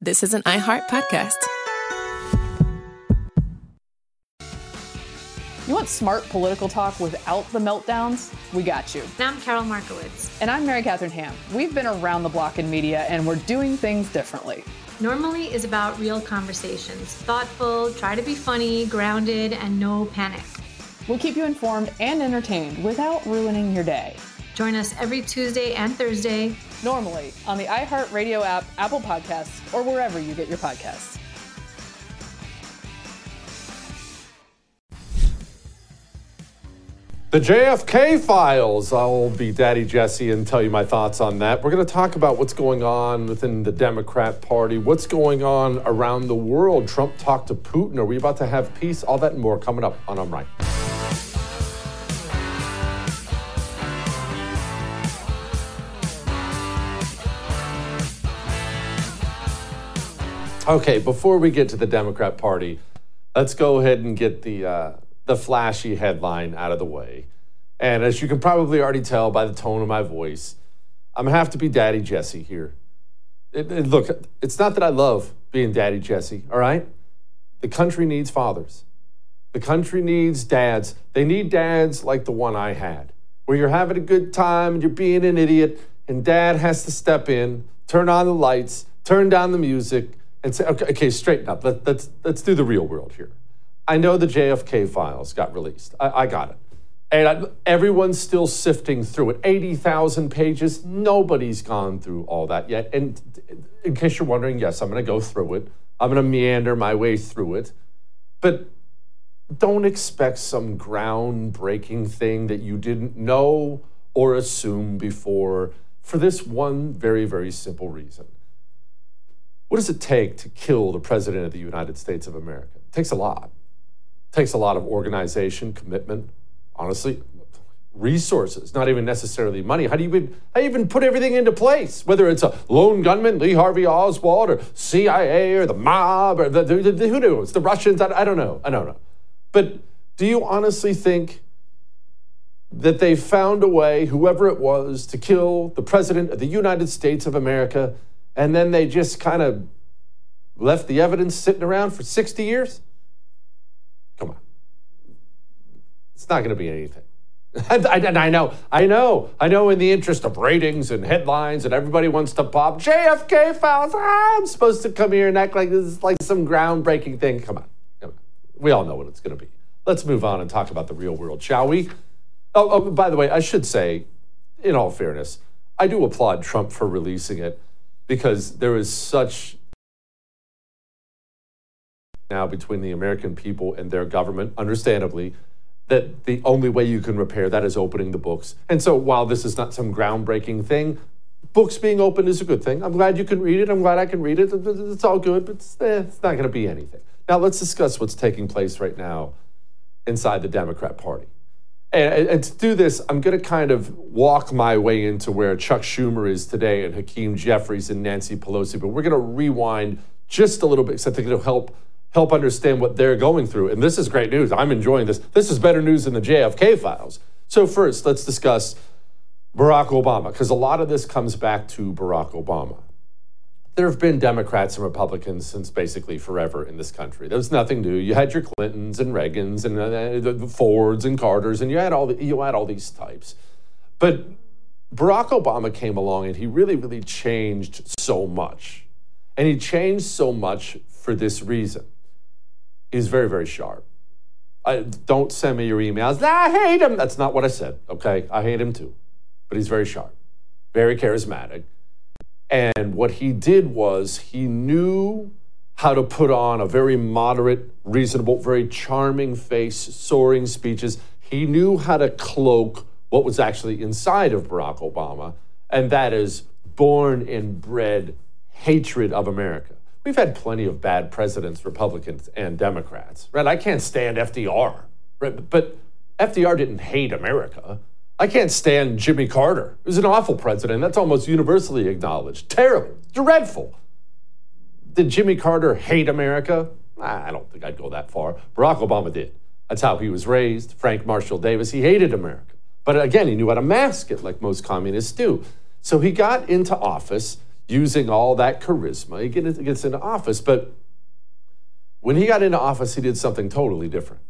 This is an iHeart podcast. You want smart political talk without the meltdowns? We got you. And I'm Carol Markowitz. And I'm Mary Catherine Ham. We've been around the block in media, and we're doing things differently. Normally is about real conversations. Thoughtful, try to be funny, grounded, and no panic. We'll keep you informed and entertained without ruining your day. Join us every Tuesday and Thursday. Normally on the iHeartRadio app, Apple Podcasts, or wherever you get your podcasts. The JFK files. I'll be Daddy Jesse and tell you my thoughts on that. We're going to talk about what's going on within the Democrat Party, what's going on around the world. Trump talked to Putin. Are we about to have peace? All that and more coming up on I'm Right. Okay, before we get to the Democrat Party, let's go ahead and get the flashy headline out of the way. And as you can probably already tell by the tone of my voice, I'm going to have to be Daddy Jesse here. Look, it's not that I love being Daddy Jesse, all right? The country needs fathers. The country needs dads. They need dads like the one I had, where you're having a good time and you're being an idiot, and dad has to step in, turn on the lights, turn down the music, and say, okay, straighten up. Let's do the real world here. I know the JFK files got released. I got it. And everyone's still sifting through it. 80,000 pages. Nobody's gone through all that yet. And in case you're wondering, yes, I'm going to go through it. I'm going to meander my way through it. But don't expect some groundbreaking thing that you didn't know or assume before, for this one very, very simple reason. What does it take to kill the President of the United States of America? It takes a lot. It takes a lot of organization, commitment, honestly, resources, not even necessarily money. How do you even put everything into place? Whether it's a lone gunman, Lee Harvey Oswald, or CIA, or the mob, or who knows, the Russians, I don't know. But do you honestly think that they found a way, whoever it was, to kill the President of the United States of America, and then they just kind of left the evidence sitting around for 60 years? Come on. It's not going to be anything. And I know in the interest of ratings and headlines and everybody wants to pop JFK files. I'm supposed to come here and act like this is like some groundbreaking thing. Come on. We all know what it's going to be. Let's move on and talk about the real world, shall we? Oh, by the way, I should say, in all fairness, I do applaud Trump for releasing it, because there is such now between the American people and their government, understandably, that the only way you can repair that is opening the books. And so while this is not some groundbreaking thing, books being opened is a good thing. I'm glad you can read it. I'm glad I can read it. It's all good, but it's not going to be anything. Now let's discuss what's taking place right now inside the Democrat Party. And to do this, I'm going to kind of walk my way into where Chuck Schumer is today and Hakeem Jeffries and Nancy Pelosi. But we're going to rewind just a little bit, because I think it'll help understand what they're going through. And this is great news. I'm enjoying this. This is better news than the JFK files. So first, let's discuss Barack Obama, because a lot of this comes back to Barack Obama. There have been Democrats and Republicans since basically forever in this country. There was nothing new. You had your Clintons and Reagans and the Fords and Carters, and you had all these types. But Barack Obama came along and he really, really changed so much. And he changed so much for this reason. He's very, very sharp. Don't send me your emails. I hate him. That's not what I said, okay? I hate him too. But he's very sharp, very charismatic. And what he did was he knew how to put on a very moderate, reasonable, very charming face, soaring speeches. He knew how to cloak what was actually inside of Barack Obama, and that is born and bred hatred of America. We've had plenty of bad presidents, Republicans and Democrats, right? I can't stand FDR, right? But FDR didn't hate America. I can't stand Jimmy Carter. He was an awful president. That's almost universally acknowledged. Terrible. Dreadful. Did Jimmy Carter hate America? I don't think I'd go that far. Barack Obama did. That's how he was raised. Frank Marshall Davis, he hated America. But again, he knew how to mask it like most communists do. So he got into office using all that charisma. He gets into office, but when he got into office, he did something totally different.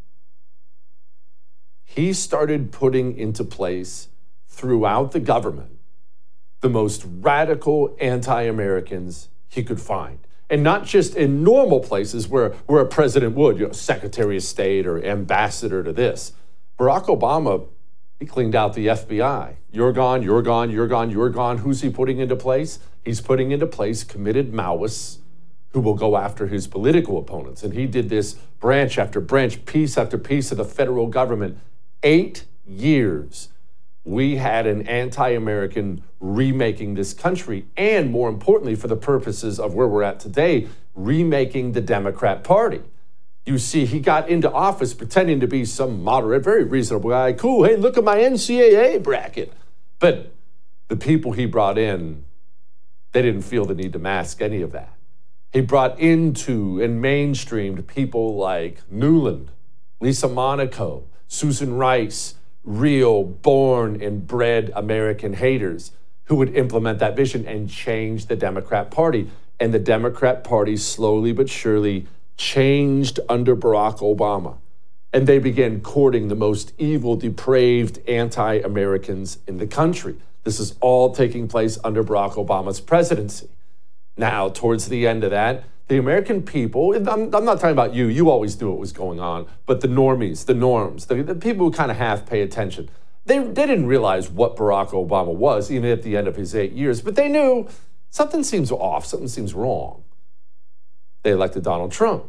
He started putting into place throughout the government the most radical anti-Americans he could find. And not just in normal places where a president would, Secretary of State or ambassador to this. Barack Obama, he cleaned out the FBI. You're gone, you're gone, you're gone, you're gone. Who's he putting into place? He's putting into place committed Maoists who will go after his political opponents. And he did this branch after branch, piece after piece of the federal government. 8 years we had an anti-American remaking this country, and more importantly, for the purposes of where we're at today, remaking the Democrat Party. You see, he got into office pretending to be some moderate, very reasonable guy. Cool, hey, look at my NCAA bracket. But the people he brought in, they didn't feel the need to mask any of that. He brought into and mainstreamed people like Nuland, Lisa Monaco, Susan Rice, real born and bred American haters who would implement that vision and change the Democrat Party. And the Democrat Party slowly but surely changed under Barack Obama. And they began courting the most evil, depraved anti-Americans in the country. This is all taking place under Barack Obama's presidency. Now, towards the end of that, the American people, I'm not talking about you, you always knew what was going on, but the normies, the norms, the people who kind of half pay attention, they didn't realize what Barack Obama was, even at the end of his 8 years, but they knew something seems off, something seems wrong. They elected Donald Trump.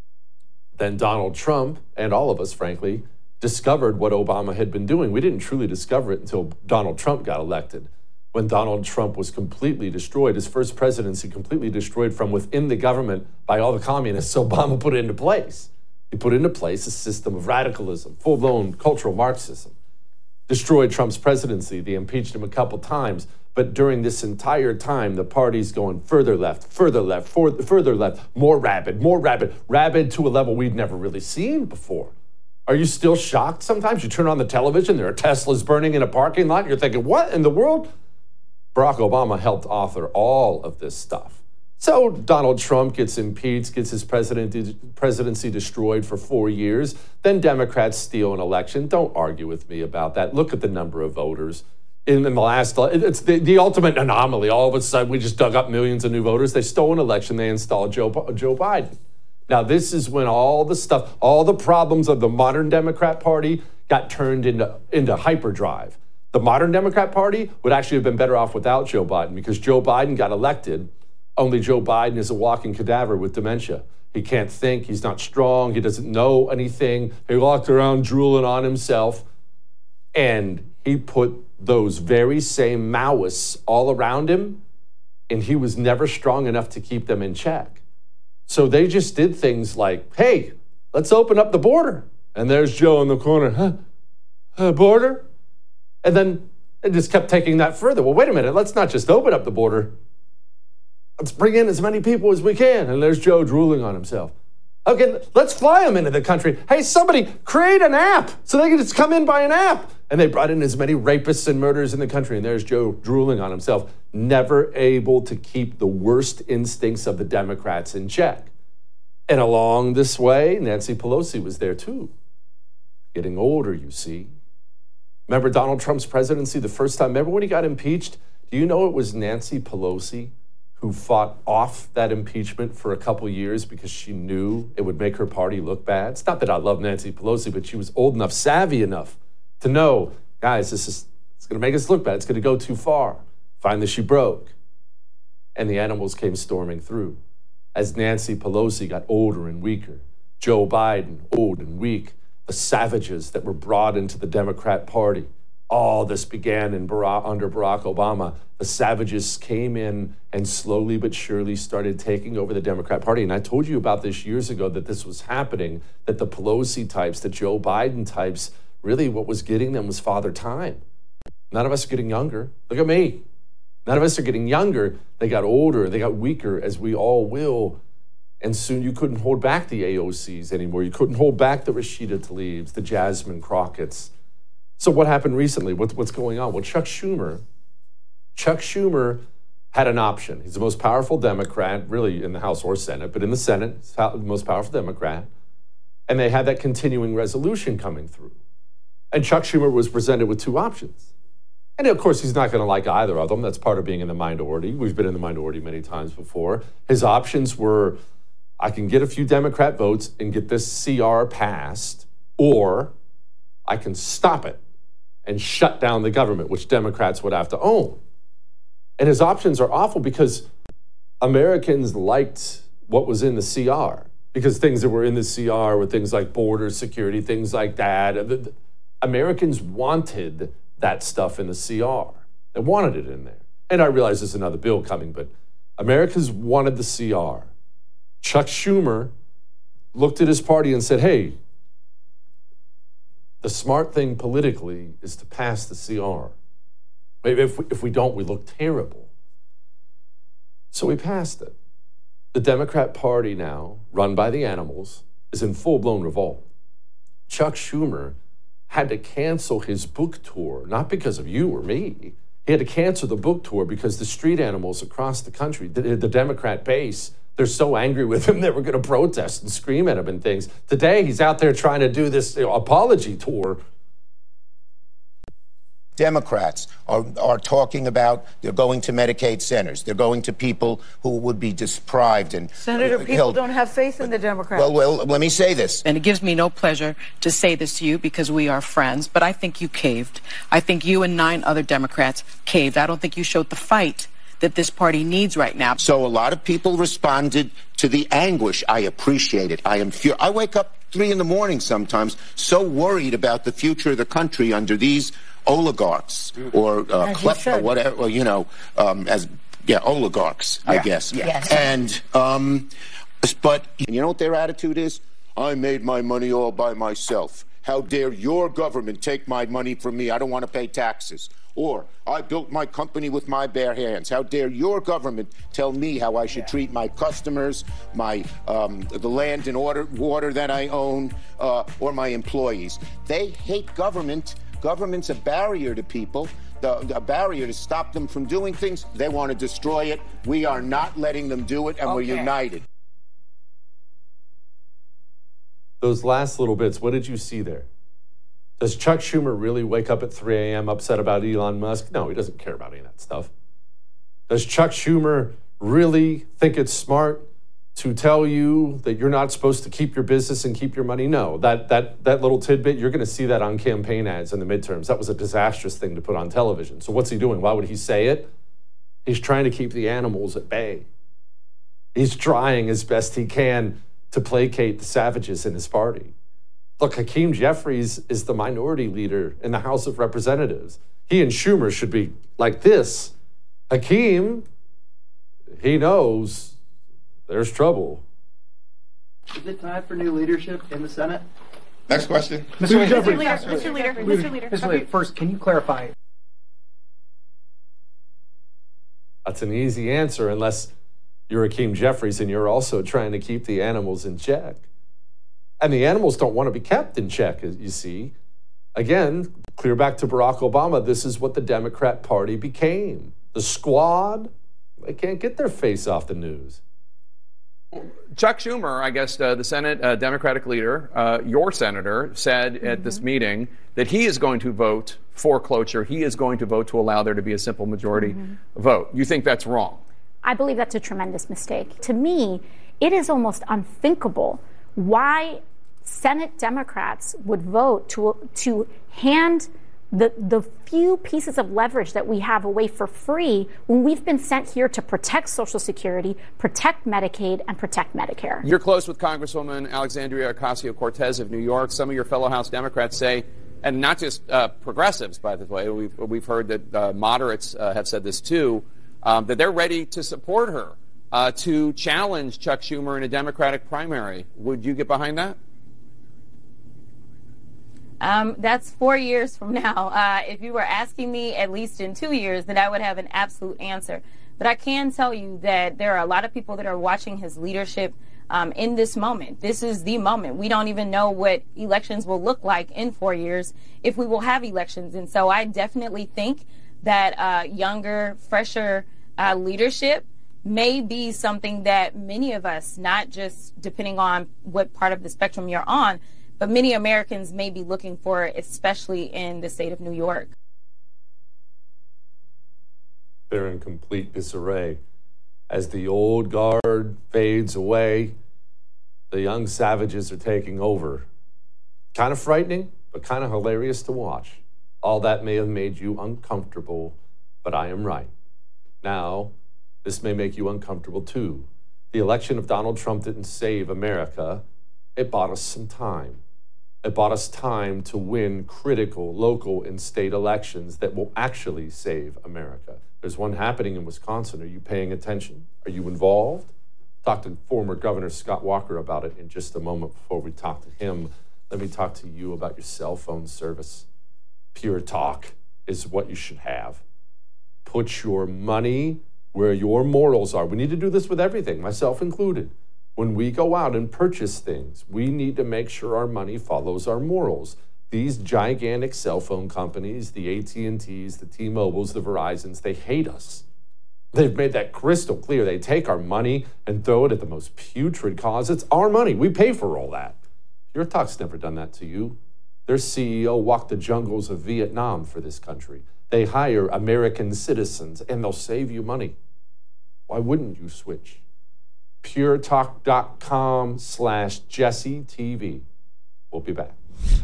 Then Donald Trump, and all of us, frankly, discovered what Obama had been doing. We didn't truly discover it until Donald Trump got elected. When Donald Trump was completely destroyed, his first presidency completely destroyed from within the government by all the communists, Obama put it into place. He put into place a system of radicalism, full-blown cultural Marxism. Destroyed Trump's presidency. They impeached him a couple times. But during this entire time, the party's going further left, further left, further left, more rabid to a level we'd never really seen before. Are you still shocked sometimes? You turn on the television, there are Teslas burning in a parking lot, and you're thinking, what in the world? Barack Obama helped author all of this stuff. So Donald Trump gets impeached, gets his presidency destroyed for 4 years. Then Democrats steal an election. Don't argue with me about that. Look at the number of voters. In the last, it's the ultimate anomaly. All of a sudden, we just dug up millions of new voters. They stole an election. They installed Joe Biden. Now, this is when all the stuff, all the problems of the modern Democrat Party got turned into hyperdrive. The modern Democrat Party would actually have been better off without Joe Biden because Joe Biden got elected. Only Joe Biden is a walking cadaver with dementia. He can't think. He's not strong. He doesn't know anything. He walked around drooling on himself. And he put those very same Maoists all around him, and he was never strong enough to keep them in check. So they just did things like, hey, let's open up the border. And there's Joe in the corner, border? And then it just kept taking that further. Well, wait a minute, let's not just open up the border. Let's bring in as many people as we can. And there's Joe drooling on himself. Okay, let's fly them into the country. Hey, somebody create an app so they can just come in by an app. And they brought in as many rapists and murderers in the country. And there's Joe drooling on himself, never able to keep the worst instincts of the Democrats in check. And along this way, Nancy Pelosi was there too. Getting older, you see. Remember Donald Trump's presidency the first time? Remember when he got impeached? Do you know it was Nancy Pelosi who fought off that impeachment for a couple years because she knew it would make her party look bad? It's not that I love Nancy Pelosi, but she was old enough, savvy enough to know, guys, it's going to make us look bad. It's going to go too far. Finally, she broke. And the animals came storming through. As Nancy Pelosi got older and weaker, Joe Biden, old and weak, the savages that were brought into the Democrat Party, all this began under Barack Obama. The savages came in and slowly but surely started taking over the Democrat Party. And I told you about this years ago that this was happening, that the Pelosi types, the Joe Biden types, really what was getting them was father time. None of us are getting younger. Look at me. None of us are getting younger. They got older. They got weaker, as we all will. And soon you couldn't hold back the AOCs anymore. You couldn't hold back the Rashida Tlaibs, the Jasmine Crockett's. So what happened recently? What's going on? Well, Chuck Schumer had an option. He's the most powerful Democrat, really, in the House or Senate, but in the Senate, he's the most powerful Democrat. And they had that continuing resolution coming through. And Chuck Schumer was presented with two options. And of course, he's not going to like either of them. That's part of being in the minority. We've been in the minority many times before. His options were, I can get a few Democrat votes and get this CR passed, or I can stop it and shut down the government, which Democrats would have to own. And his options are awful because Americans liked what was in the CR, because things that were in the CR were things like border security, things like that. Americans wanted that stuff in the CR. They wanted it in there. And I realize there's another bill coming, but Americans wanted the CR. Chuck Schumer looked at his party and said, hey, the smart thing politically is to pass the CR. If we don't, we look terrible. So we passed it. The Democrat Party now, run by the animals, is in full-blown revolt. Chuck Schumer had to cancel his book tour, not because of you or me. He had to cancel the book tour because the street animals across the country, the Democrat base, they're so angry with him they were going to protest and scream at him and things. Today, he's out there trying to do this apology tour. Democrats are talking about they're going to Medicaid centers. They're going to people who would be deprived and Senator, people don't have faith in the Democrats. Well, let me say this. And it gives me no pleasure to say this to you because we are friends, but I think you caved. I think you and 9 other Democrats caved. I don't think you showed the fight that this party needs right now. So a lot of people responded to the anguish. I appreciate it. I wake up 3 a.m. sometimes so worried about the future of the country under these oligarchs or klepto, whatever, or, oligarchs, I guess. Yes. And, but you know what their attitude is? I made my money all by myself. How dare your government take my money from me? I don't want to pay taxes. Or, I built my company with my bare hands. How dare your government tell me how I should treat my customers, the land and water that I own, or my employees. They hate government. Government's a barrier to people, a barrier to stop them from doing things. They want to destroy it. We are not letting them do it, and we're united. Those last little bits, what did you see there? Does Chuck Schumer really wake up at 3 a.m. upset about Elon Musk? No, he doesn't care about any of that stuff. Does Chuck Schumer really think it's smart to tell you that you're not supposed to keep your business and keep your money? No, that little tidbit, you're going to see that on campaign ads in the midterms. That was a disastrous thing to put on television. So what's he doing? Why would he say it? He's trying to keep the animals at bay. He's trying as best he can to placate the savages in his party. Look, Hakeem Jeffries is the minority leader in the House of Representatives. He and Schumer should be like this. Hakeem, he knows there's trouble. Is it time for new leadership in the Senate? Next question. Mr. Leader. First, can you clarify? That's an easy answer unless you're Hakeem Jeffries and you're also trying to keep the animals in check. And the animals don't want to be kept in check, as you see. Again, clear back to Barack Obama, this is what the Democrat Party became. The squad, they can't get their face off the news. Chuck Schumer, I guess the Senate Democratic leader, your senator, said at this meeting that he is going to vote for cloture. He is going to vote to allow there to be a simple majority vote. You think that's wrong? I believe that's a tremendous mistake. To me, it is almost unthinkable why Senate Democrats would vote to hand the few pieces of leverage that we have away for free when we've been sent here to protect Social Security, protect Medicaid, and protect Medicare. You're close with Congresswoman Alexandria Ocasio-Cortez of New York. Some of your fellow House Democrats say, and not just progressives, by the way, we've heard that moderates have said this too, that they're ready to support her to challenge Chuck Schumer in a Democratic primary. Would you get behind that? That's 4 years from now. If you were asking me at least in 2 years, then I would have an absolute answer. But I can tell you that there are a lot of people that are watching his leadership in this moment. This is the moment. We don't even know what elections will look like in 4 years if we will have elections. And so I definitely think that younger, fresher leadership may be something that many of us, not just depending on what part of the spectrum you're on, but many Americans may be looking for, especially in the state of New York. They're in complete disarray. As the old guard fades away, the young savages are taking over. Kind of frightening, but kind of hilarious to watch. All that may have made you uncomfortable, but I am right. Now, this may make you uncomfortable too. The election of Donald Trump didn't save America. It bought us some time. It bought us time to win critical local and state elections that will actually save America. There's one happening in Wisconsin. Are you paying attention? Are you involved? Talk to former Governor Scott Walker about it in just a moment. Before we talk to him, let me talk to you about your cell phone service. Pure Talk is what you should have. Put your money where your morals are. We need to do this with everything, myself included. When we go out and purchase things, we need to make sure our money follows our morals. These gigantic cell phone companies, the AT&Ts, the T-Mobiles, the Verizons, they hate us. They've made that crystal clear. They take our money and throw it at the most putrid cause. It's our money. We pay for all that. Pure Talk's never done that to you. Their CEO walked the jungles of Vietnam for this country. They hire American citizens, and they'll save you money. Why wouldn't you switch? puretalk.com/JesseTV. We'll be back.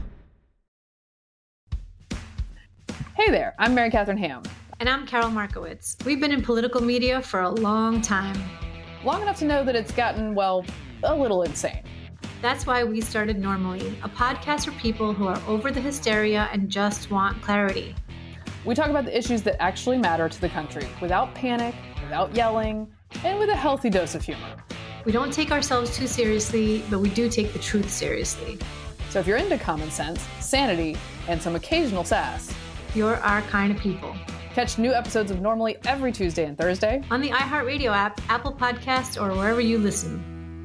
Hey there, I'm Mary Catherine Ham. And I'm Carol Markowitz. We've been in political media for a long time. Long enough to know that it's gotten, well, a little insane. That's why we started Normally, a podcast for people who are over the hysteria and just want clarity. We talk about the issues that actually matter to the country without panic, without yelling, and with a healthy dose of humor. We don't take ourselves too seriously, but we do take the truth seriously. So if you're into common sense, sanity, and some occasional sass, you're our kind of people. Catch new episodes of Normally every Tuesday and Thursday on the iHeartRadio app, Apple Podcasts, or wherever you listen.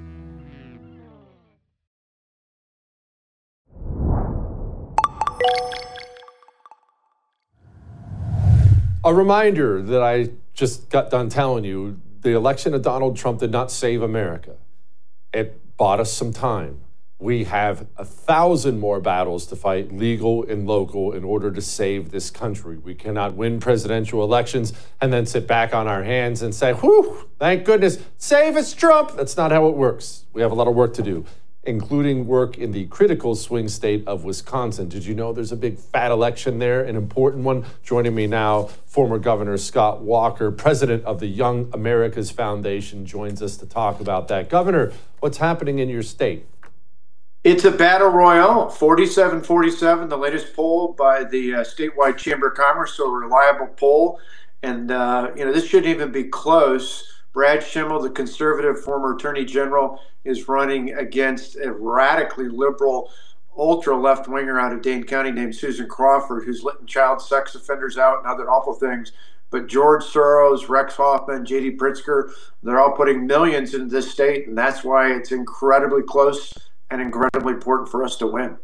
A reminder that I just got done telling you, the election of Donald Trump did not save America. It bought us some time. We have 1,000 more battles to fight, legal and local, in order to save this country. We cannot win presidential elections and then sit back on our hands and say, whew, thank goodness, save us, Trump. That's not how it works. We have a lot of work to do, including work in the critical swing state of Wisconsin. Did you know there's a big fat election there, an important one? Joining me now, former Governor Scott Walker, president of the Young America's Foundation, joins us to talk about that. Governor, what's happening in your state? It's a battle royale, 47-47, the latest poll by the statewide Chamber of Commerce, so a reliable poll. And, this shouldn't even be close. Brad Schimel, the conservative former attorney general, is running against a radically liberal, ultra-left-winger out of Dane County named Susan Crawford, who's letting child sex offenders out and other awful things. But George Soros, Rex Hoffman, J.D. Pritzker, they're all putting millions into this state, and that's why it's incredibly close and incredibly important for us to win.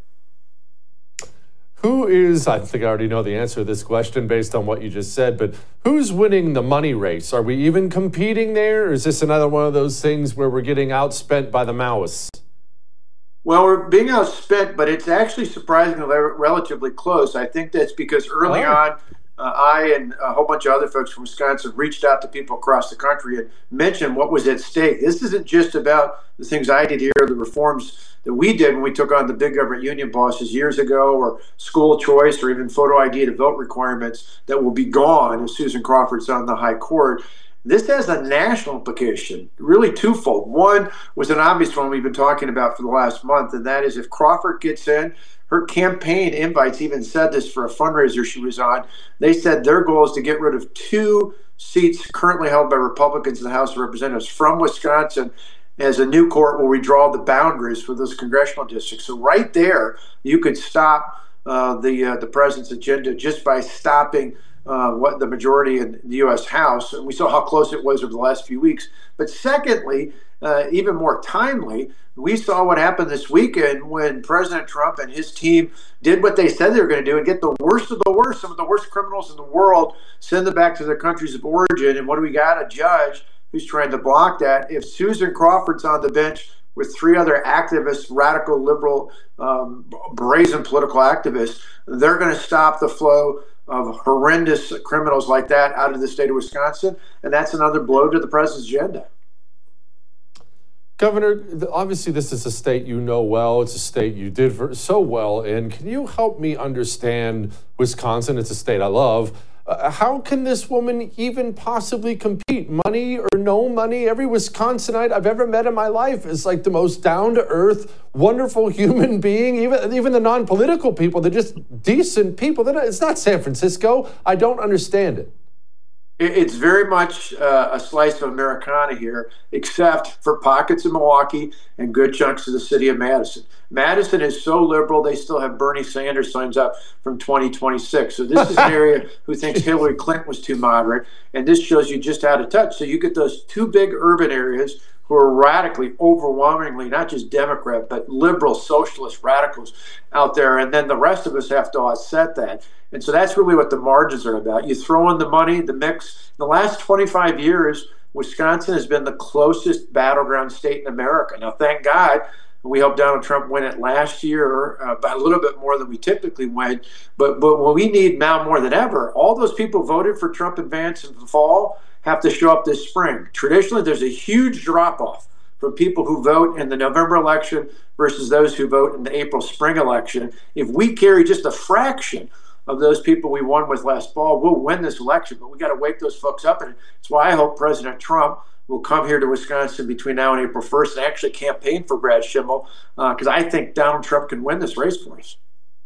Who is, I think I already know the answer to this question based on what you just said, but who's winning the money race? Are we even competing there? Or is this another one of those things where we're getting outspent by the Maoists? Well, we're being outspent, but it's actually surprisingly relatively close. I think that's because early on, I and a whole bunch of other folks from Wisconsin reached out to people across the country and mentioned what was at stake. This isn't just about the things I did here, the reforms that we did when we took on the big government union bosses years ago, or school choice, or even photo ID to vote requirements that will be gone if Susan Crawford's on the high court. This has a national implication, really twofold. One was an obvious one we've been talking about for the last month, and that is if Crawford gets in, her campaign invites even said this for a fundraiser she was on. They said their goal is to get rid of 2 seats currently held by Republicans in the House of Representatives from Wisconsin as a new court will redraw the boundaries for those congressional districts. So right there, you could stop the president's agenda just by stopping what the majority in the U.S. House. And we saw how close it was over the last few weeks. But secondly, even more timely, we saw what happened this weekend when President Trump and his team did what they said they were going to do and get the worst of the worst, some of the worst criminals in the world, send them back to their countries of origin. And what do we got? A judge who's trying to block that. If Susan Crawford's on the bench with 3 other activists, radical, liberal, brazen political activists, they're going to stop the flow of horrendous criminals like that out of the state of Wisconsin. And that's another blow to the president's agenda. Governor, obviously this is a state you know well. It's a state you did so well in. Can you help me understand Wisconsin? It's a state I love. How can this woman even possibly compete? Money or no money? Every Wisconsinite I've ever met in my life is like the most down-to-earth, wonderful human being. Even the non-political people, they're just decent people. It's not San Francisco. I don't understand it. It's very much a slice of Americana here, except for pockets of Milwaukee and good chunks of the city of Madison. Madison is so liberal, they still have Bernie Sanders signs up from 2026. So this is an area who thinks Hillary Clinton was too moderate, and this shows you just out of touch. So you get those 2 big urban areas who are radically, overwhelmingly, not just Democrat, but liberal, socialist radicals out there, and then the rest of us have to offset that. And so that's really what the margins are about. You throw in the money, the mix. In the last 25 years, Wisconsin has been the closest battleground state in America. Now, thank God, we helped Donald Trump win it last year by a little bit more than we typically win. But what we need now more than ever, all those people who voted for Trump and Vance in the fall have to show up this spring. Traditionally, there's a huge drop-off from people who vote in the November election versus those who vote in the April spring election. If we carry just a fraction of those people we won with last fall, we'll win this election. But we got to wake those folks up. And it's why I hope President Trump will come here to Wisconsin between now and April 1st and actually campaign for Brad Schimel, because I think Donald Trump can win this race for us.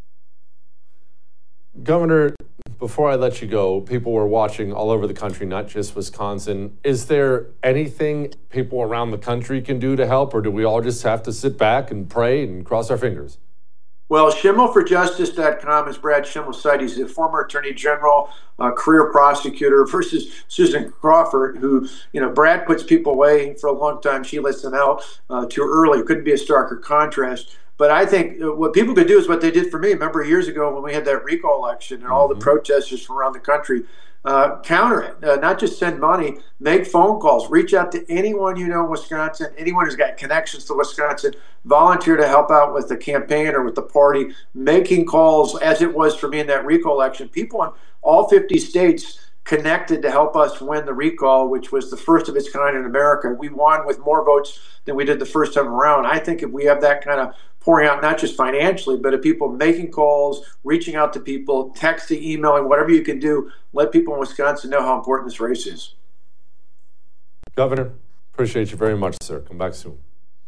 Governor, before I let you go, people were watching all over the country, not just Wisconsin. Is there anything people around the country can do to help, or do we all just have to sit back and pray and cross our fingers? Well, SchimelForJustice.com is Brad Schimel's site. He's a former attorney general, career prosecutor, versus Susan Crawford, who, Brad puts people away for a long time. She lets them out too early. Couldn't be a starker contrast. But I think what people could do is what they did for me. Remember years ago when we had that recall election and all the protesters from around the country, counter it, not just send money, make phone calls, reach out to anyone you know in Wisconsin, anyone who's got connections to Wisconsin, volunteer to help out with the campaign or with the party, making calls as it was for me in that recall election. People in all 50 states connected to help us win the recall, which was the first of its kind in America. We won with more votes than we did the first time around. I think if we have that kind of pouring out, not just financially, but of people making calls, reaching out to people, texting, emailing, whatever you can do, let people in Wisconsin know how important this race is. Governor, appreciate you very much, sir. Come back soon.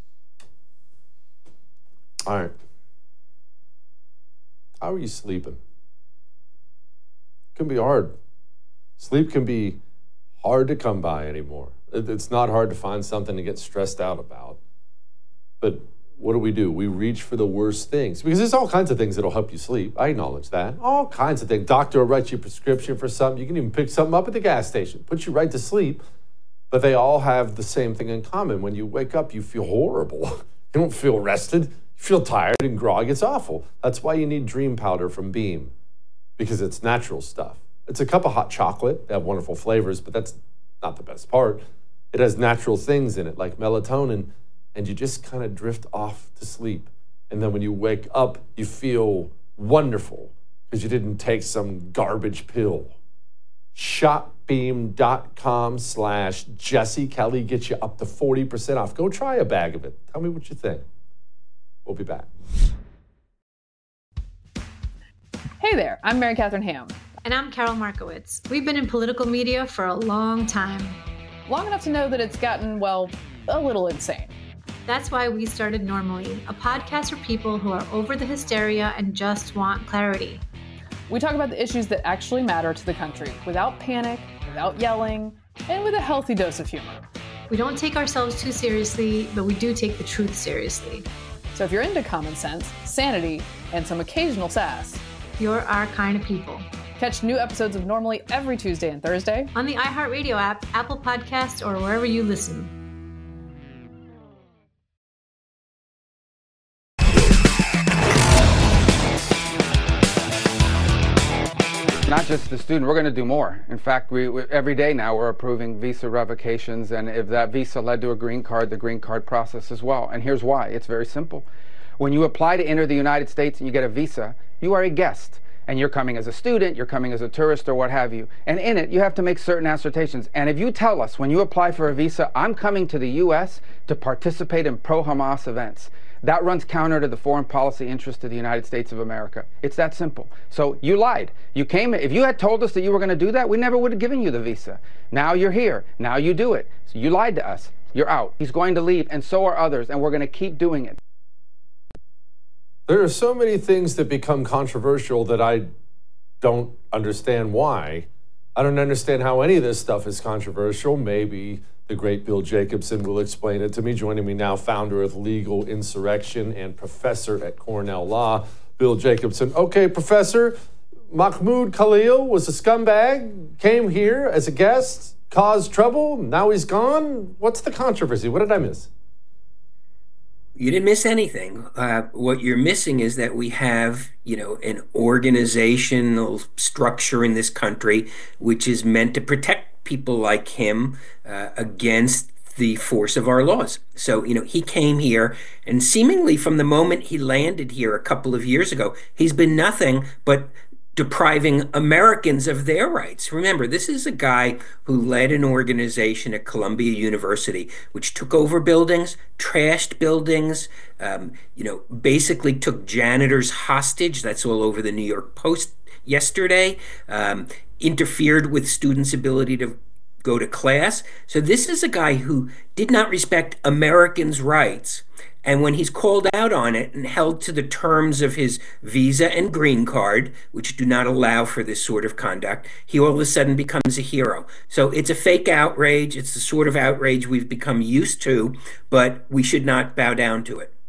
All right. How are you sleeping? It can be hard. Sleep can be hard to come by anymore. It's not hard to find something to get stressed out about. But what do? We reach for the worst things. Because there's all kinds of things that'll help you sleep. I acknowledge that. All kinds of things. Doctor will write you a prescription for something. You can even pick something up at the gas station. Put you right to sleep. But they all have the same thing in common. When you wake up, you feel horrible. You don't feel rested. You feel tired and groggy. It's awful. That's why you need Dream Powder from Beam. Because it's natural stuff. It's a cup of hot chocolate. They have wonderful flavors, but that's not the best part. It has natural things in it, like melatonin, and you just kind of drift off to sleep. And then when you wake up, you feel wonderful because you didn't take some garbage pill. Shopbeam.com/Jesse Kelly gets you up to 40% off. Go try a bag of it. Tell me what you think. We'll be back. Hey there, I'm Mary Catherine Ham. And I'm Carol Markowitz. We've been in political media for a long time. Long enough to know that it's gotten, well, a little insane. That's why we started Normally, a podcast for people who are over the hysteria and just want clarity. We talk about the issues that actually matter to the country, without panic, without yelling, and with a healthy dose of humor. We don't take ourselves too seriously, but we do take the truth seriously. So if you're into common sense, sanity, and some occasional sass, you're our kind of people. Catch new episodes of Normally every Tuesday and Thursday on the iHeartRadio app, Apple Podcasts, or wherever you listen. Not just the student, we're going to do more. In fact, we every day now we're approving visa revocations, and if that visa led to a green card, the green card process as well. And here's why. It's very simple. When you apply to enter the United States and you get a visa, you are a guest. And you're coming as a student, you're coming as a tourist, or what have you. And in it, you have to make certain assertions. And if you tell us when you apply for a visa, I'm coming to the U.S. to participate in pro-Hamas events, that runs counter to the foreign policy interest of the United States of America. It's that simple. So you lied. You came. If you had told us that you were going to do that, we never would have given you the visa. Now you're here. Now you do it. So you lied to us. You're out. He's going to leave, and so are others, and we're going to keep doing it. There are so many things that become controversial that I don't understand why. I don't understand how any of this stuff is controversial. Maybe the great Bill Jacobson will explain it to me. Joining me now, founder of Legal Insurrection and professor at Cornell Law, Bill Jacobson. Okay, Professor, Mahmoud Khalil was a scumbag, came here as a guest, caused trouble, now he's gone. What's the controversy? What did I miss? You didn't miss anything. What you're missing is that we have, an organizational structure in this country which is meant to protect people like him against the force of our laws. So, he came here, and seemingly from the moment he landed here a couple of years ago, he's been nothing but depriving Americans of their rights. Remember, this is a guy who led an organization at Columbia University, which took over buildings, trashed buildings, basically took janitors hostage. That's all over the New York Post yesterday, interfered with students' ability to go to class. So this is a guy who did not respect Americans' rights. And when he's called out on it and held to the terms of his visa and green card, which do not allow for this sort of conduct, he all of a sudden becomes a hero. So it's a fake outrage. It's the sort of outrage we've become used to, but we should not bow down to it.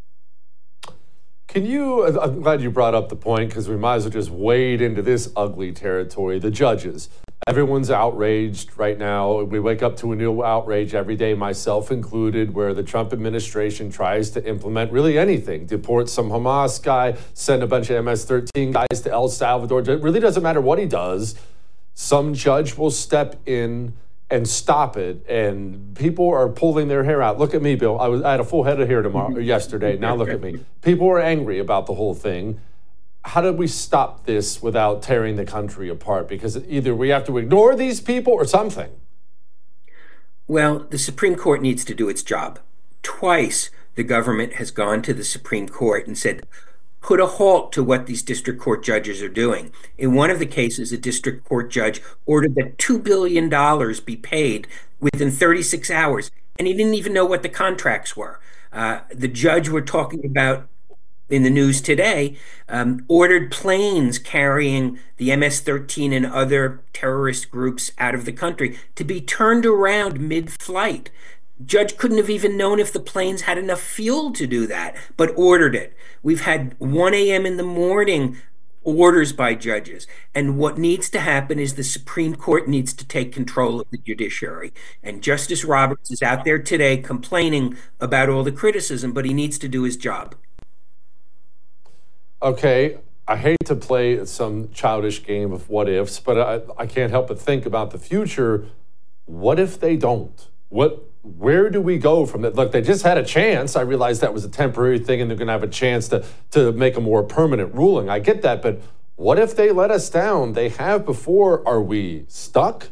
I'm glad you brought up the point, because we might as well just wade into this ugly territory. The judges. Everyone's outraged right now. We wake up to a new outrage every day, myself included, where the Trump administration tries to implement really anything. Deport some Hamas guy, send a bunch of MS-13 guys to El Salvador. It really doesn't matter what he does. Some judge will step in and stop it, and people are pulling their hair out. Look at me, Bill. I had a full head of hair yesterday. Now look at me. People are angry about the whole thing. How do we stop this without tearing the country apart? Because either we have to ignore these people or something. Well, the Supreme Court needs to do its job. Twice the government has gone to the Supreme Court and said, put a halt to what these district court judges are doing. In one of the cases, a district court judge ordered that $2 billion be paid within 36 hours, and he didn't even know what the contracts were. The judge we're talking about in the news today ordered planes carrying the MS-13 and other terrorist groups out of the country to be turned around mid-flight. Judge couldn't have even known if the planes had enough fuel to do that, but ordered it. We've had 1 a.m. in the morning orders by judges. And what needs to happen is the Supreme Court needs to take control of the judiciary. And Justice Roberts is out there today complaining about all the criticism, but he needs to do his job. Okay, I hate to play some childish game of what ifs, but I can't help but think about the future. What if they don't? Where do we go from that? Look, they just had a chance. I realized that was a temporary thing and they're going to have a chance to make a more permanent ruling. I get that, but what if they let us down? They have before. Are we stuck?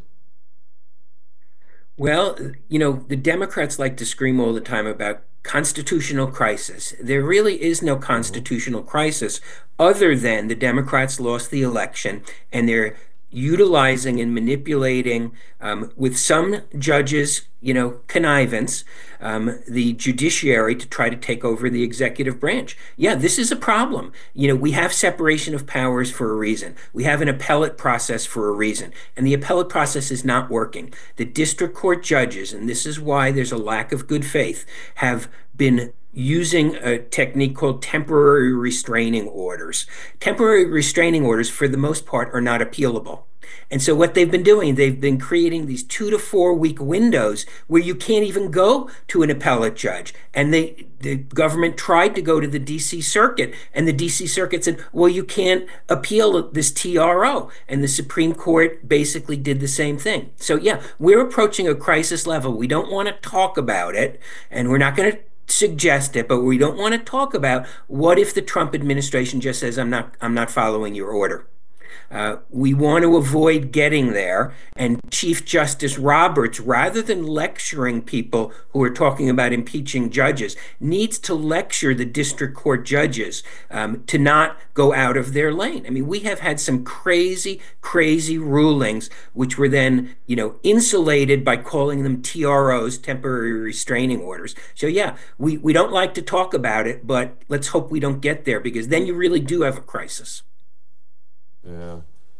Well, the Democrats like to scream all the time about constitutional crisis. There really is no constitutional crisis other than the Democrats lost the election and they're utilizing and manipulating with some judges, connivance, the judiciary to try to take over the executive branch. Yeah, this is a problem. We have separation of powers for a reason. We have an appellate process for a reason. And the appellate process is not working. The district court judges, and this is why there's a lack of good faith, have been using a technique called temporary restraining orders. Temporary restraining orders, for the most part, are not appealable. And so what they've been doing, they've been creating these 2 to 4 week windows where you can't even go to an appellate judge. And the government tried to go to the DC Circuit, and the DC Circuit said, well, you can't appeal this TRO. And the Supreme Court basically did the same thing. So yeah, we're approaching a crisis level. We don't want to talk about it, and we're not going to suggest it, but we don't want to talk about what if the Trump administration just says, I'm not following your order. We want to avoid getting there. And Chief Justice Roberts, rather than lecturing people who are talking about impeaching judges, needs to lecture the district court judges to not go out of their lane. I mean, we have had some crazy, crazy rulings, which were then, insulated by calling them TROs, temporary restraining orders. So yeah, we don't like to talk about it, but let's hope we don't get there, because then you really do have a crisis. Yeah.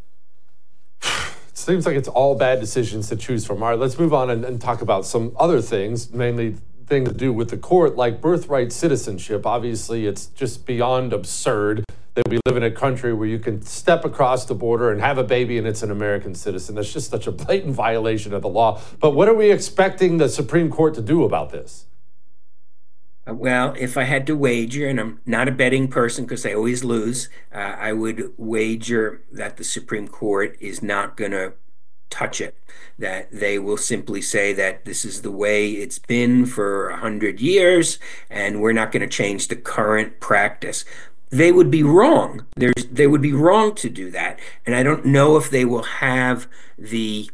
It seems like it's all bad decisions to choose from. All right, let's move on and talk about some other things, mainly things to do with the court, like birthright citizenship. Obviously, it's just beyond absurd that we live in a country where you can step across the border and have a baby and it's an American citizen. That's just such a blatant violation of the law. But what are we expecting the Supreme Court to do about this? Well, if I had to wager, and I'm not a betting person because I always lose, I would wager that the Supreme Court is not going to touch it, that they will simply say that this is the way it's been for 100 years, and we're not going to change the current practice. They would be wrong. They would be wrong to do that. And I don't know if they will have the,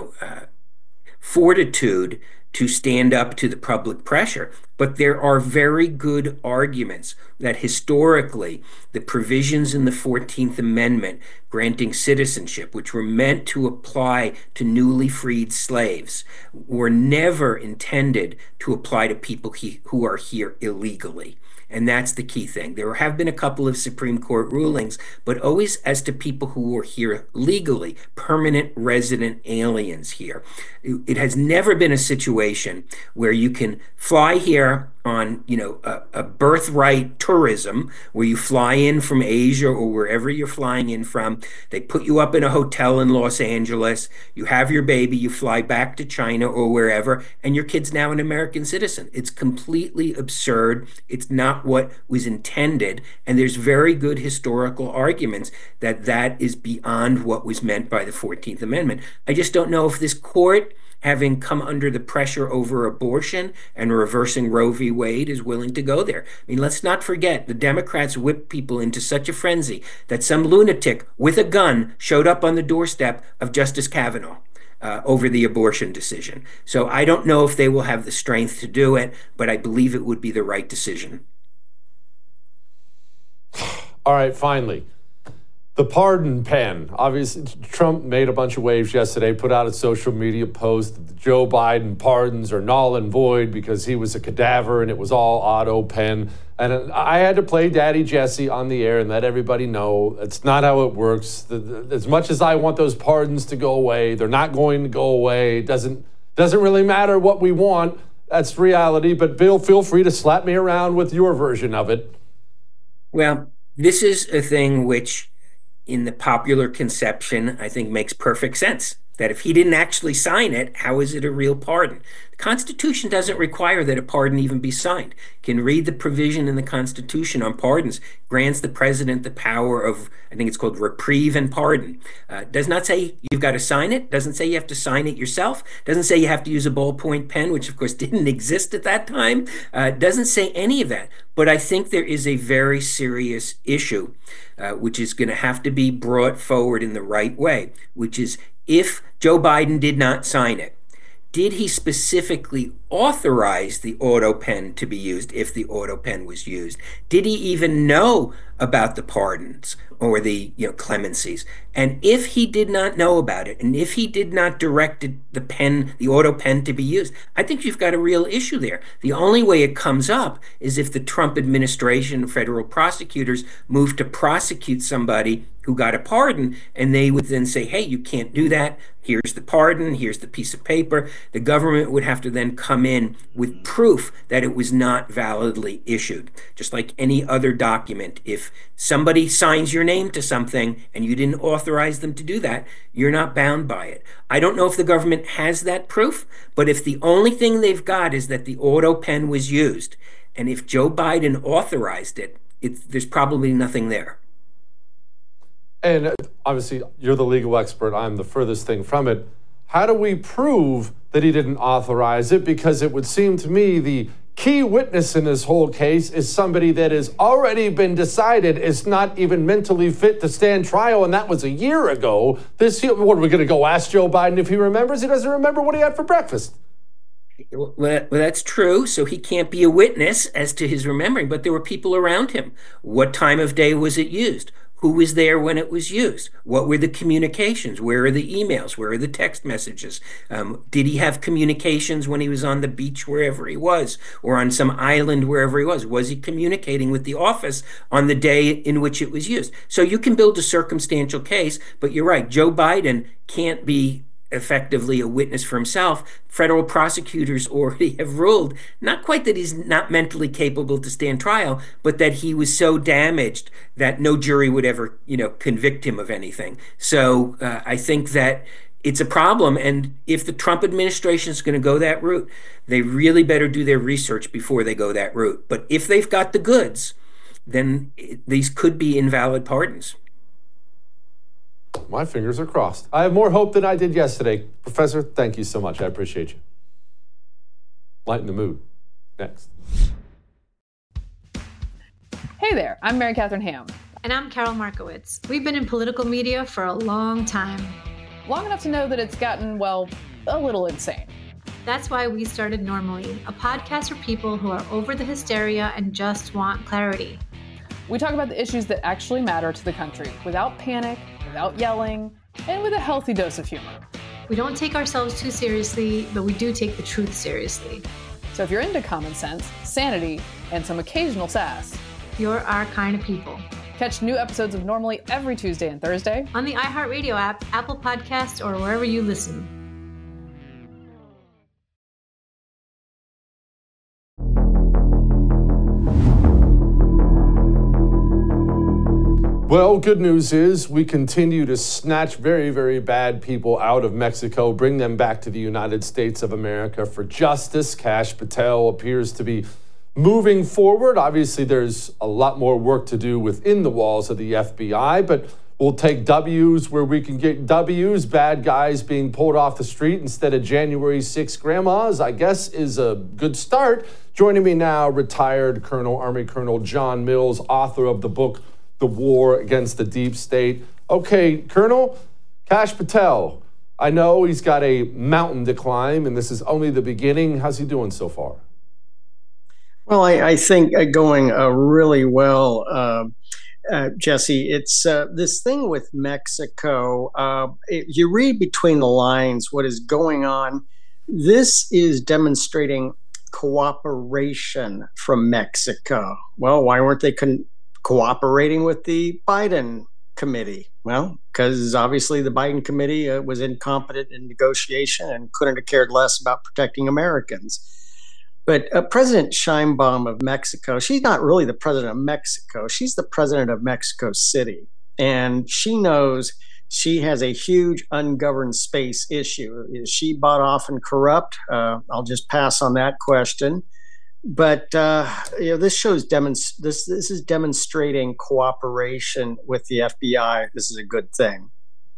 fortitude to stand up to the public pressure. But there are very good arguments that historically the provisions in the 14th Amendment granting citizenship, which were meant to apply to newly freed slaves, were never intended to apply to people who are here illegally. And that's the key thing. There have been a couple of Supreme Court rulings, but always as to people who were here legally, permanent resident aliens here. It has never been a situation where you can fly here on, a birthright tourism where you fly in from Asia or wherever you're flying in from. They put you up in a hotel in Los Angeles. You have your baby. You fly back to China or wherever, and your kid's now an American citizen. It's completely absurd. It's not what was intended. And there's very good historical arguments that that is beyond what was meant by the 14th Amendment. I just don't know if this court, having come under the pressure over abortion and reversing Roe v. Wade, is willing to go there. I mean, let's not forget, the Democrats whipped people into such a frenzy that some lunatic with a gun showed up on the doorstep of Justice Kavanaugh over the abortion decision. So I don't know if they will have the strength to do it, but I believe it would be the right decision. All right, finally. The pardon pen. Obviously, Trump made a bunch of waves yesterday, put out a social media post that the Joe Biden pardons are null and void because he was a cadaver and it was all auto pen. And I had to play Daddy Jesse on the air and let everybody know it's not how it works. As much as I want those pardons to go away, they're not going to go away. It doesn't really matter what we want. That's reality. But Bill, feel free to slap me around with your version of it. Well, this is a thing which, in the popular conception, I think makes perfect sense. That if he didn't actually sign it, how is it a real pardon? The Constitution doesn't require that a pardon even be signed. You can read the provision in the Constitution on pardons, grants the president the power of, I think it's called reprieve and pardon. Does not say you've got to sign it, doesn't say you have to sign it yourself, doesn't say you have to use a ballpoint pen, which of course didn't exist at that time, doesn't say any of that. But I think there is a very serious issue, which is going to have to be brought forward in the right way, which is, if Joe Biden did not sign it, did he specifically authorize the auto pen to be used if the auto pen was used? Did he even know about the pardons or the clemencies? And if he did not know about it, and if he did not direct the auto pen to be used, I think you've got a real issue there. The only way it comes up is if the Trump administration, federal prosecutors, move to prosecute somebody who got a pardon, and they would then say, hey, you can't do that. Here's the pardon. Here's the piece of paper. The government would have to then come in with proof that it was not validly issued. Just like any other document, if somebody signs your name to something and you didn't authorize them to do that, you're not bound by it. I don't know if the government has that proof, but if the only thing they've got is that the auto pen was used, and if Joe Biden authorized it, there's probably nothing there. And obviously, you're the legal expert. I'm the furthest thing from it. How do we prove that he didn't authorize it? Because it would seem to me the key witness in this whole case is somebody that has already been decided is not even mentally fit to stand trial, and that was a year ago. What, are we going to go ask Joe Biden if he remembers? He doesn't remember what he had for breakfast. Well, that's true. So he can't be a witness as to his remembering, but there were people around him. What time of day was it used? Who was there when it was used? What were the communications? Where are the emails? Where are the text messages? Did he have communications when he was on the beach, wherever he was, or on some island, wherever he was? Was he communicating with the office on the day in which it was used? So you can build a circumstantial case, but you're right. Joe Biden can't be effectively a witness for himself. Federal prosecutors already have ruled, not quite that he's not mentally capable to stand trial, but that he was so damaged that no jury would ever, convict him of anything. So I think that it's a problem. And if the Trump administration is going to go that route, they really better do their research before they go that route. But if they've got the goods, then these could be invalid pardons. My fingers are crossed. I have more hope than I did yesterday. Professor, thank you so much. I appreciate you. Lighten the mood. Next. Hey there, I'm Mary Catherine Ham. And I'm Carol Markowitz. We've been in political media for a long time. Long enough to know that it's gotten, well, a little insane. That's why we started Normally, a podcast for people who are over the hysteria and just want clarity. We talk about the issues that actually matter to the country without panic, without yelling, and with a healthy dose of humor. We don't take ourselves too seriously, but we do take the truth seriously. So if you're into common sense, sanity, and some occasional sass, you're our kind of people. Catch new episodes of Normally every Tuesday and Thursday on the iHeartRadio app, Apple Podcasts, or wherever you listen. Well, good news is we continue to snatch very, very bad people out of Mexico, bring them back to the United States of America for justice. Kash Patel appears to be moving forward. Obviously, there's a lot more work to do within the walls of the FBI, but we'll take W's where we can get W's. Bad guys being pulled off the street instead of January 6 grandmas, I guess, is a good start. Joining me now, retired Army Colonel John Mills, author of the book, The War Against the Deep State. Okay, Colonel, Kash Patel, I know he's got a mountain to climb, and this is only the beginning. How's he doing so far? Well, I think going really well, Jesse. It's this thing with Mexico. You read between the lines what is going on. This is demonstrating cooperation from Mexico. Well, why weren't they cooperating with the Biden committee? Well, because obviously the Biden committee was incompetent in negotiation and couldn't have cared less about protecting Americans. But President Sheinbaum of Mexico, she's not really the president of Mexico. She's the president of Mexico City. And she knows she has a huge ungoverned space issue. Is she bought off and corrupt? I'll just pass on that question. But this shows this is demonstrating cooperation with the FBI. This is a good thing.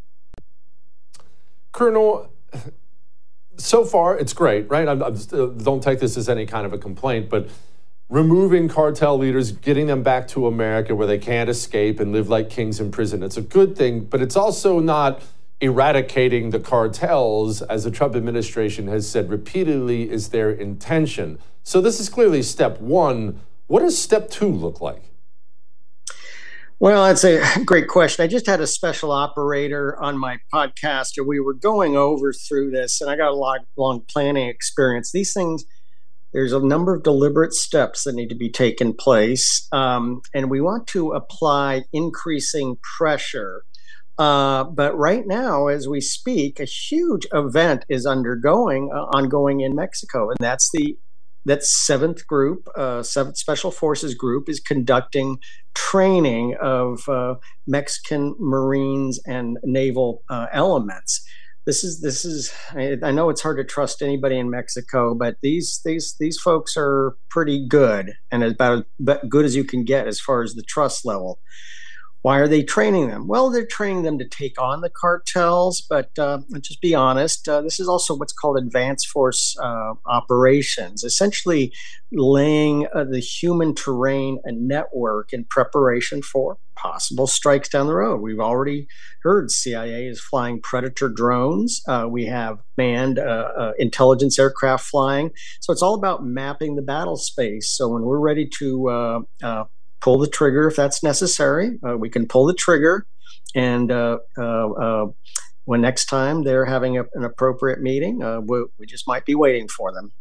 Colonel, so far it's great, right? Don't take this as any kind of a complaint, but removing cartel leaders, getting them back to America where they can't escape and live like kings in prison, it's a good thing, but it's also not eradicating the cartels, as the Trump administration has said repeatedly is their intention. So this is clearly step one. What does step two look like? Well, that's a great question. I just had a special operator on my podcast, and we were going through this, and I got a long planning experience. These things There's a number of deliberate steps that need to be taken place, and we want to apply increasing pressure. But right now, as we speak, a huge event is ongoing in Mexico, and that seventh group, Seventh Special Forces group, is conducting training of Mexican Marines and naval elements. This is. I know it's hard to trust anybody in Mexico, but these folks are pretty good, and about good as you can get as far as the trust level. Why are they training them? Well, they're training them to take on the cartels, but let's just be honest. This is also what's called advanced force operations, essentially laying the human terrain and network in preparation for possible strikes down the road. We've already heard CIA is flying Predator drones. We have manned intelligence aircraft flying. So it's all about mapping the battle space. So when we're ready to pull the trigger if that's necessary, we can pull the trigger, and when next time they're having an appropriate meeting, we just might be waiting for them.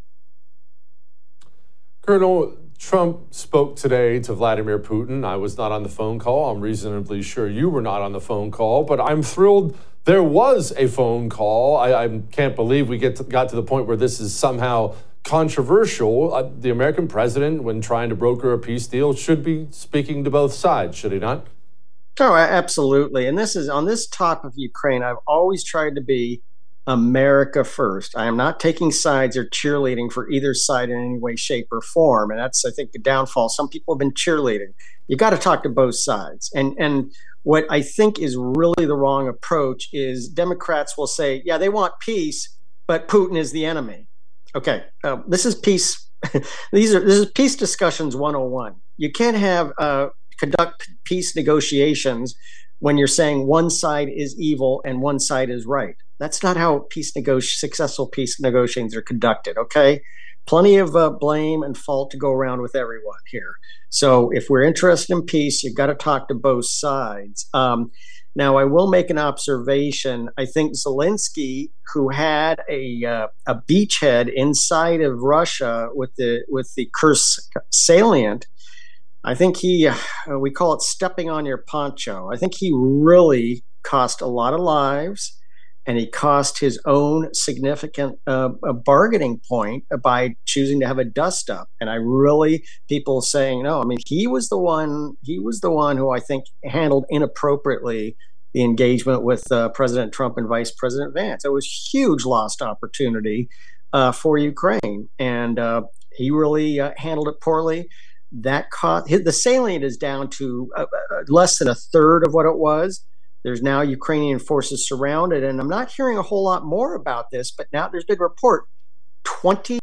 Colonel, Trump spoke today to Vladimir Putin. I was not on the phone call. I'm reasonably sure you were not on the phone call, but I'm thrilled there was a phone call. I can't believe we got to the point where this is somehow controversial. The American president, when trying to broker a peace deal, should be speaking to both sides, should he not? Oh, absolutely. And this is on this topic of Ukraine, I've always tried to be America first. I am not taking sides or cheerleading for either side in any way, shape, or form. And that's, I think, the downfall. Some people have been cheerleading. You got to talk to both sides. And what I think is really the wrong approach is Democrats will say, yeah, they want peace, but Putin is the enemy. Okay, this is peace. This is peace discussions 101. You can't have conduct peace negotiations when you're saying one side is evil and one side is right. That's not how successful peace negotiations are conducted. Okay, plenty of blame and fault to go around with everyone here. So if we're interested in peace, you've got to talk to both sides. Now, I will make an observation. I think Zelensky, who had a beachhead inside of Russia with the Kursk salient, I think we call it stepping on your poncho. I think he really cost a lot of lives, and he cost his own significant bargaining point by choosing to have a dust up. And people saying no. I mean, he was the one who I think handled inappropriately the engagement with President Trump and Vice President Vance. It was a huge lost opportunity for Ukraine, and he really handled it poorly. The salient is down to less than a third of what it was. There's now Ukrainian forces surrounded, and I'm not hearing a whole lot more about this, but now there's been a report. 20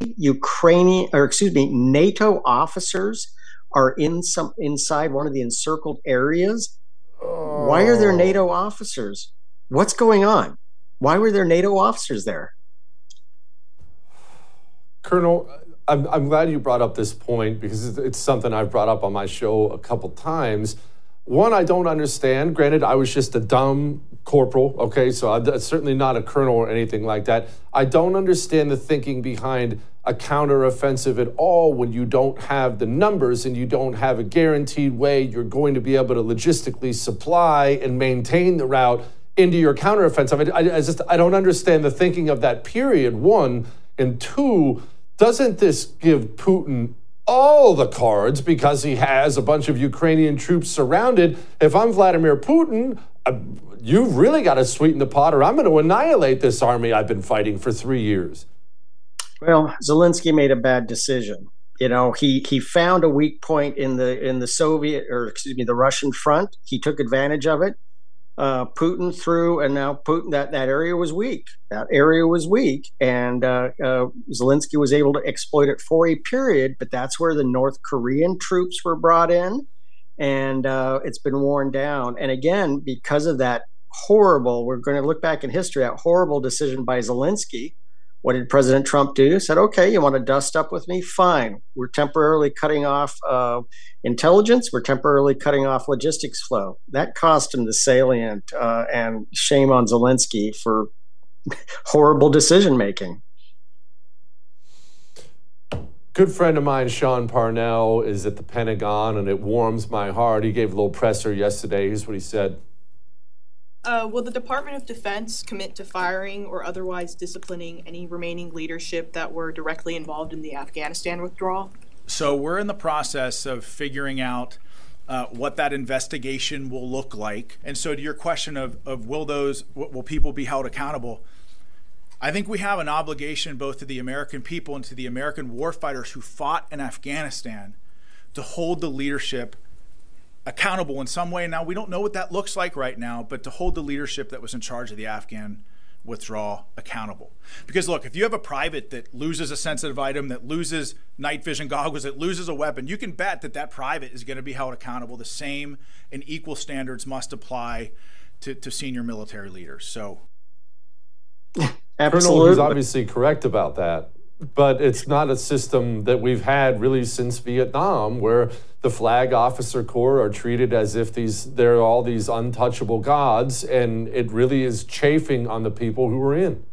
NATO officers are inside one of the encircled areas. Why are there NATO officers? What's going on? Why were there NATO officers there? Colonel, I'm glad you brought up this point, because it's something I've brought up on my show a couple times. One, I don't understand. Granted, I was just a dumb corporal, okay? So I'm certainly not a colonel or anything like that. I don't understand the thinking behind a counteroffensive at all when you don't have the numbers and you don't have a guaranteed way you're going to be able to logistically supply and maintain the route into your counteroffensive. I don't understand the thinking of that, period, one. And two, doesn't this give Putin all the cards because he has a bunch of Ukrainian troops surrounded? If I'm Vladimir Putin, you've really got to sweeten the pot, or I'm going to annihilate this army I've been fighting for 3 years. Well, Zelensky made a bad decision. You know, he found a weak point in the Russian front. He took advantage of it. Putin threw, and now Putin, that area was weak. That area was weak, and Zelensky was able to exploit it for a period, but that's where the North Korean troops were brought in, and it's been worn down. And again, because of that we're going to look back in history, that horrible decision by Zelensky, what did President Trump do? Said, okay, you want to dust up with me? Fine. We're temporarily cutting off intelligence. We're temporarily cutting off logistics flow. That cost him the salient, and shame on Zelensky for horrible decision-making. Good friend of mine, Sean Parnell, is at the Pentagon, and it warms my heart. He gave a little presser yesterday. Here's what he said. Will the Department of Defense commit to firing or otherwise disciplining any remaining leadership that were directly involved in the Afghanistan withdrawal? So we're in the process of figuring out what that investigation will look like. And so to your question of will people be held accountable? I think we have an obligation both to the American people and to the American warfighters who fought in Afghanistan to hold the leadership accountable in some way. Now, we don't know what that looks like right now, but to hold the leadership that was in charge of the Afghan withdrawal accountable. Because look, if you have a private that loses a sensitive item, that loses night vision goggles, that loses a weapon, you can bet that that private is going to be held accountable. The same and equal standards must apply to senior military leaders. So, Colonel is obviously correct about that, but it's not a system that we've had really since Vietnam, where the flag officer corps are treated as if they're all these untouchable gods, and it really is chafing on the people who are in.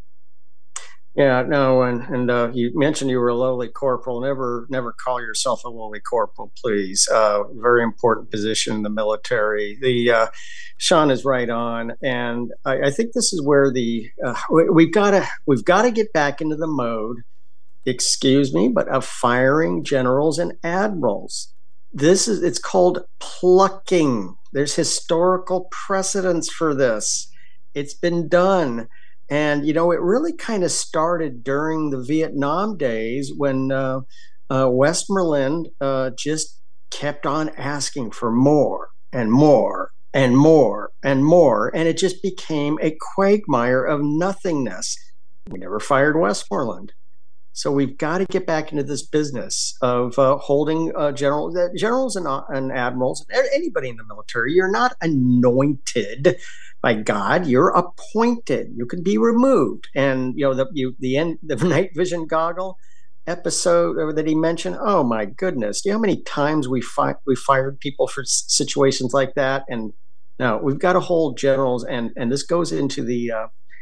Yeah, no, and you mentioned you were a lowly corporal. Never call yourself a lowly corporal, please. Very important position in the military. Sean is right on, and I think this is where we've got to get back into the mode. Excuse me, but of firing generals and admirals. It's called plucking. There's historical precedence for this. It's been done. And, it really kind of started during the Vietnam days when Westmoreland just kept on asking for more and more and more and more. And it just became a quagmire of nothingness. We never fired Westmoreland. So we've got to get back into this business of holding generals and admirals, anybody in the military. You're not anointed by God, you're appointed. You can be removed. And the night vision goggle episode that he mentioned. Oh my goodness! Do you know how many times we fired people for situations like that? And now we've got to hold generals, and this goes into the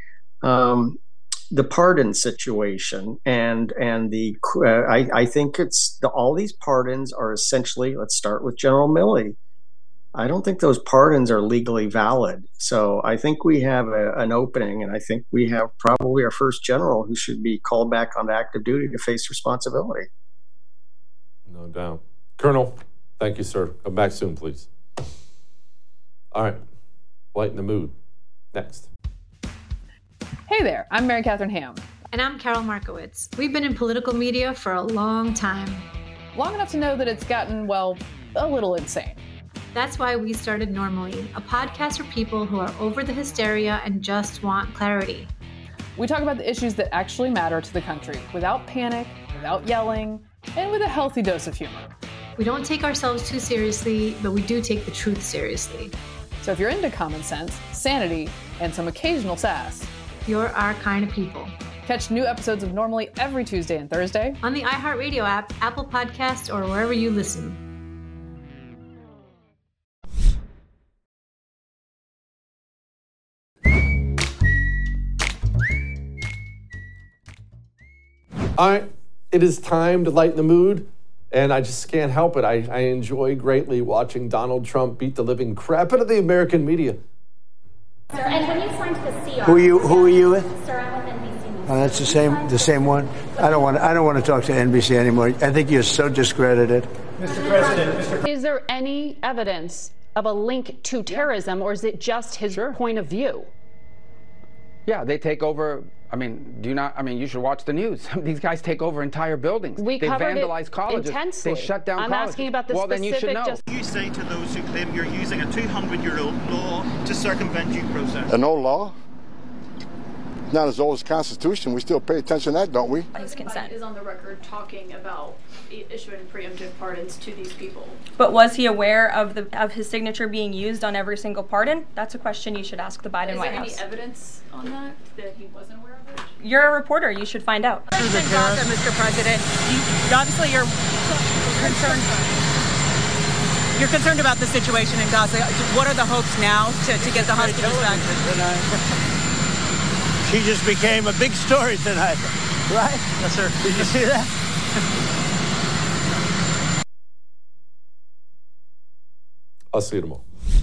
pardon situation, and I think all these pardons are essentially. Let's start with General Milley. I don't think those pardons are legally valid. So I think we have an opening, and I think we have probably our first general who should be called back on active duty to face responsibility. No doubt. Colonel, thank you, sir. Come back soon, please. All right. Lighten the mood. Next. Hey there, I'm Mary Catherine Ham. And I'm Carol Markowitz. We've been in political media for a long time. Long enough to know that it's gotten, a little insane. That's why we started Normally, a podcast for people who are over the hysteria and just want clarity. We talk about the issues that actually matter to the country without panic, without yelling, and with a healthy dose of humor. We don't take ourselves too seriously, but we do take the truth seriously. So if you're into common sense, sanity, and some occasional sass, you're our kind of people. Catch new episodes of Normally every Tuesday and Thursday on the iHeartRadio app, Apple Podcasts, or wherever you listen. All right, it is time to lighten the mood, and I just can't help it. I enjoy greatly watching Donald Trump beat the living crap out of the American media. Sir, and when you signed the CR, who are you with? Sir, I'm with NBC News. Oh, that's the same one. I don't want to talk to NBC anymore. I think you're so discredited. Mr. President, is there any evidence of a link to terrorism, or is it just his point of view? Yeah, they take over. You should watch the news. These guys take over entire buildings. They vandalize colleges. Intensely. They shut down colleges. I'm asking about the specific. Then you should know. You say to those who claim you're using a 200-year-old law to circumvent due process. An old law? Not as old as the Constitution. We still pay attention to that, don't we? His consent is on the record talking about issuing preemptive pardons to these people. But was he aware of his signature being used on every single pardon? That's a question you should ask the Biden White House. Is there any evidence on that he wasn't aware of it? You're a reporter. You should find out. Gaza, Mr. President, obviously you're concerned. You're concerned about the situation in Gaza. What are the hopes now to get the hostages back? She just became a big story tonight, right? Yes, sir. Did you see that? I'll see you tomorrow.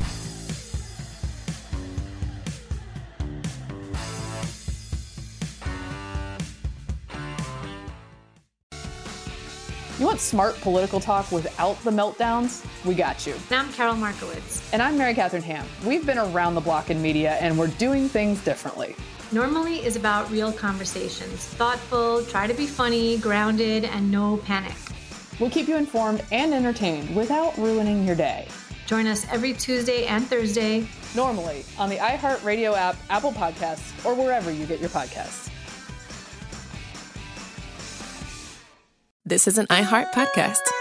You want smart political talk without the meltdowns? We got you. And I'm Carol Markowitz. And I'm Mary Catherine Ham. We've been around the block in media, and we're doing things differently. Normally is about real conversations. Thoughtful, try to be funny, grounded, and no panic. We'll keep you informed and entertained without ruining your day. Join us every Tuesday and Thursday. Normally on the iHeartRadio app, Apple Podcasts, or wherever you get your podcasts. This is an iHeart podcast.